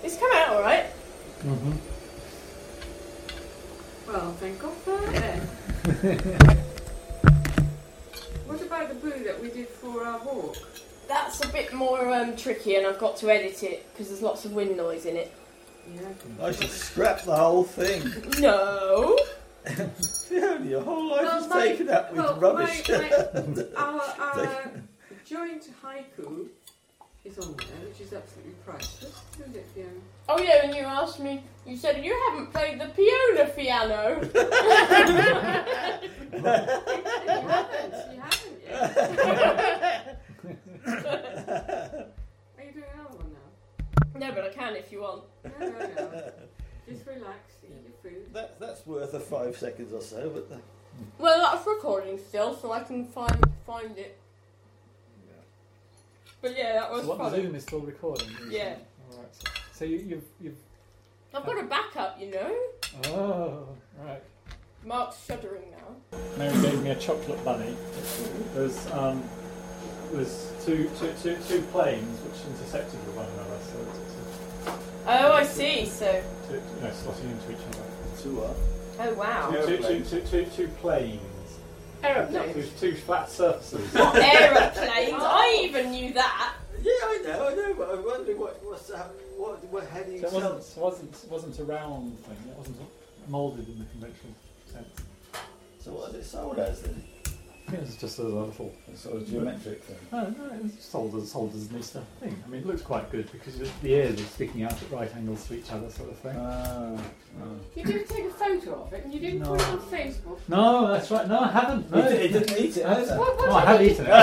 It's come out all right. Mm-hmm. Well, thank God for that. What about the boo that we did for our walk? That's a bit more tricky, and I've got to edit it because there's lots of wind noise in it. Yeah. I should scrap the whole thing. No. Fiona, your whole life is taken up with rubbish. Our joint haiku is on there, which is absolutely priceless. Isn't it, Fiona? Oh yeah, and you asked me. You said you haven't played the piano. You haven't yet. Are you doing another one now? No, but I can if you want. No. Just relax, eat your food. That's worth a 5 seconds or so, but Well, that's recording still, so I can find it. But yeah, that was So what, the funny. Zoom is still recording? Yeah. All right. So you've. I've got a backup, you know. Oh, right. Mark's shuddering now. Mary gave me a chocolate bunny. There's two planes which intersected with one another, so Oh, I see. So. slotting into each other. two what? Oh wow. Two planes. Aeroplanes. Two flat surfaces. Not aeroplanes. I even knew that. Yeah, I know, but I'm wondering what heading So it wasn't a round thing. It wasn't moulded in the conventional sense. So what is it sold as then? It was just a little Sort of geometric thing. No, it was sold as an Easter thing. I mean, it looks quite good because the ears are sticking out at right angles to each other, sort of thing. You didn't take a photo of it and you didn't put it on Facebook? No, that's right. No, I haven't. No. He didn't eat it, has he? No, I have eaten it.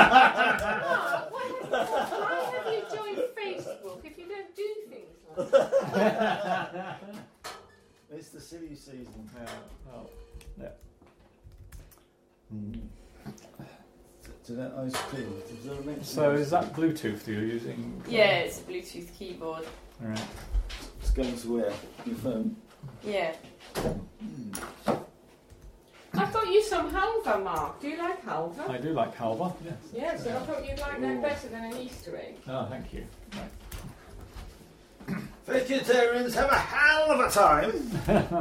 Why have you joined Facebook if you don't do things like that? It's the silly season. Yeah. Well, yeah. To that ice cream. So is that Bluetooth you're using? Yeah, it's a Bluetooth keyboard. All right. It's going to where? Your phone? Yeah. I thought you some halva, Mark. Do you like halva? I do like halva. Yes. Yes, I thought you'd like that better than an Easter egg. Oh, thank you. Right. Vegetarians have a hell of a time.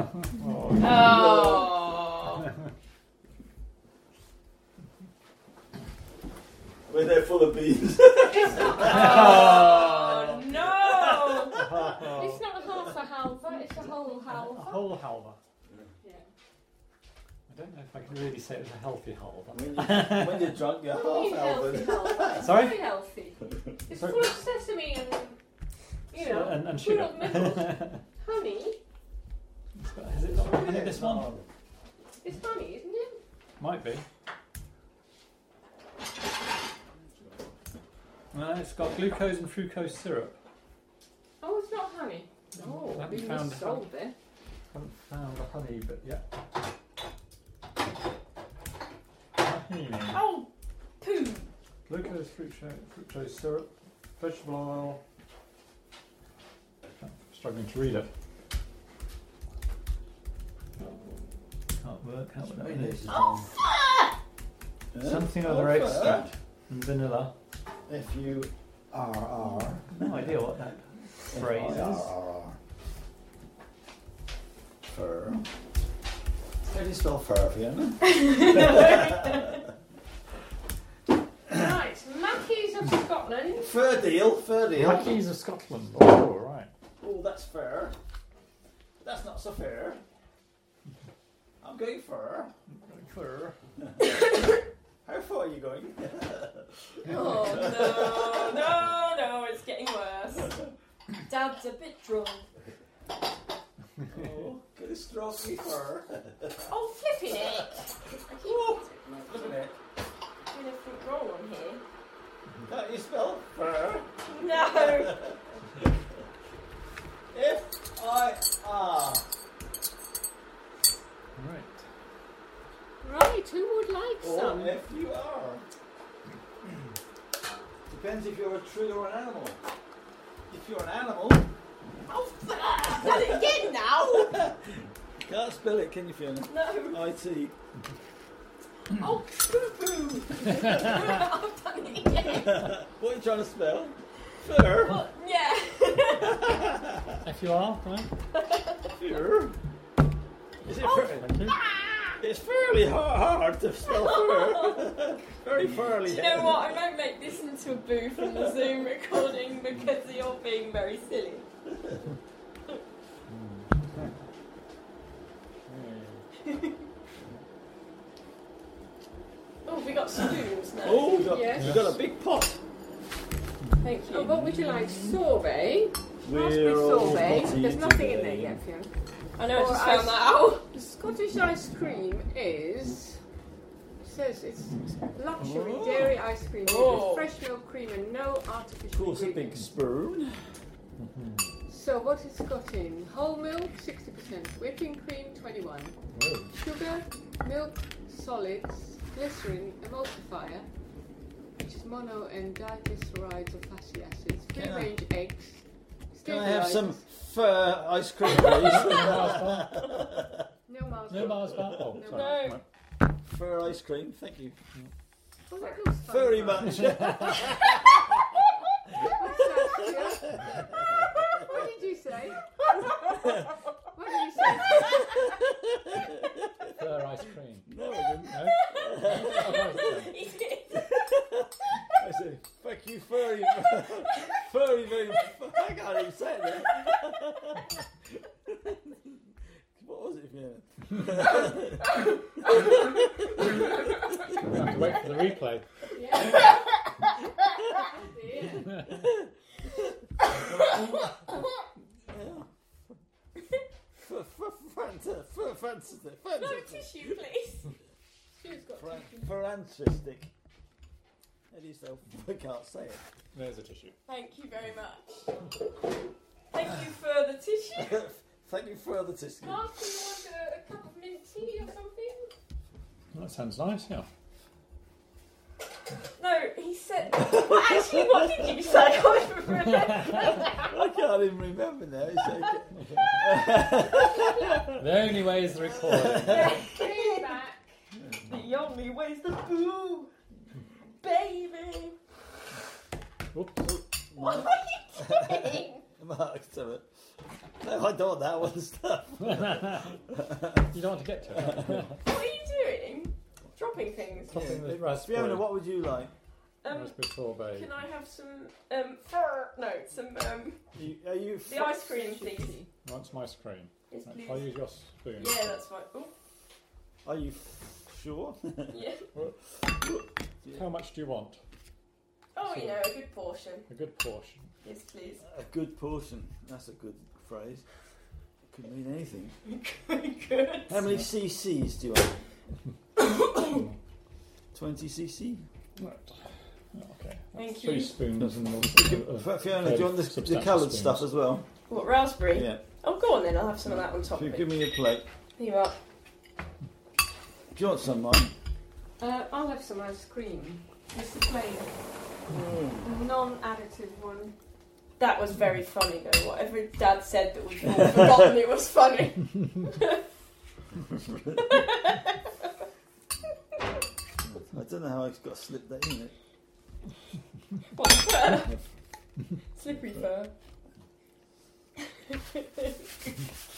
Oh. When they're full of beans. Oh no! It's not half a halva, it's a whole A halva. whole halva. Yeah. I don't know if I can really say it was a healthy halva. When you're drunk, you're Really half healthy Alvin. halva. It's Sorry? very healthy. It's Sorry? full of sesame and, you know, and full sugar. of milk. Honey. Has it not honey, this one? It's honey, isn't it? Might be. No, it's got glucose and fructose syrup. Oh, it's not honey. Oh, I haven't we found missold there. Haven't found a honey, but yeah. Honey. Oh, poo. Glucose, fructose syrup, vegetable oil. I'm struggling to read it. Can't work out what that is. Oh, fuck! Something other extract and vanilla. F-U-R-R. No idea what that phrase is. F-I-R-R. Fur. How do you spell fur, Fiona? Right, Mackies of Scotland. Fur deal. Mackies of Scotland. Oh, right. Oh, that's fair. That's not so fair. I'm going fur. Fur. How far are you going? Oh no, it's getting worse. Dad's a bit drunk. Oh, get a stroky fur. Oh, flipping it! Oh, look at it. Anything wrong on here? Can't you spell fur? No. F-I-R. Right. Right, who would like Or some? F-U-R. Depends if you're a tree or an animal. If you're an animal... Oh, I've done it again now. Can't spell it, can you, Fiona? No. I-T. Oh, poo-poo. I've done it again. What are you trying to spell? Fur? Well, yeah. Right, you are, right? Fur? Is it fur? Thank you. It's fairly hard to spell fur. Very fairly. Do you know what? I might make this into a booth in the Zoom recording because you're being very silly. Oh, we got spoons now. Oh, Yes. we've got a big pot. Thank Oh, you. what would you like? Sorbet? Raspberry We're all sorbet. potty There's nothing in there today. yet, Fiona. I know I Or just found ice- that out. The Scottish ice cream is. It says it's luxury Oh. dairy ice cream Oh. with fresh milk cream and no Of artificial course, a big ingredients. spoon. So what it's got in? Whole milk 60%, whipping cream 21, Oh. sugar, milk, solids, glycerin, emulsifier, which is mono and diglycerides or fatty acids, Can I- free-range eggs. Can I have some stabilisers. fur ice cream, please? No Mars No bar. Mars bar? Oh, No sorry. Mars. Right. Fur ice cream, thank you. Oh, that looks fun. Very Mars. much. What's that, Stuart? What did you say? What did you say? Fur ice cream. No, I didn't. No? Oh, that was it then. He did. I said, thank you, furry, very. I can't even say it then. What was it, Fiona? We have to wait for the replay. Yeah. Oh dear. Fantastic. No tissue, please. Stuart's got tissue. Fantastic. At least I can't say it. There's a tissue. Thank you very much. Thank you for the tissue. Thank you for the tissue. Mark, do you want a cup of mint tea or something? That sounds nice, yeah. No, he said. Actually, what did you say? I can't even remember. I can't even remember now. It's The only way is the recording. Came back. The only way's the boo, baby. Whoops. What are you doing? Mark, to it. No, I don't want that one stuff. You don't want to get to it. What are you doing? Dropping things. Topping the raspberry. Fiona, what would you like? Raspberry sorbet. Can I have some fur? No, some Are you the ice cream, please. Wants my cream. Yes, Right, please. I'll use your spoon. Yeah, that's fine. Oh, Are you sure? yeah. How much do you want? Oh, you know, a good portion. A good portion. Yes, please. A good portion. That's a good phrase. Could mean anything. Good. How many cc's do you want? 20 cc? Right. Okay. Thank Three you. spoons and Fiona, do you want the substantial coloured spoons. stuff as well? What, raspberry? Yeah. Oh, go on then. I'll have some of that on top If you of give it. me a plate. Here you are. Do you want some, mine? I'll have some ice cream. Just the plain, non-additive one. That was very funny, though. Whatever Dad said that we've all forgotten, it was funny. I don't know how I got slipped that in it. What, fur? Slippery fur.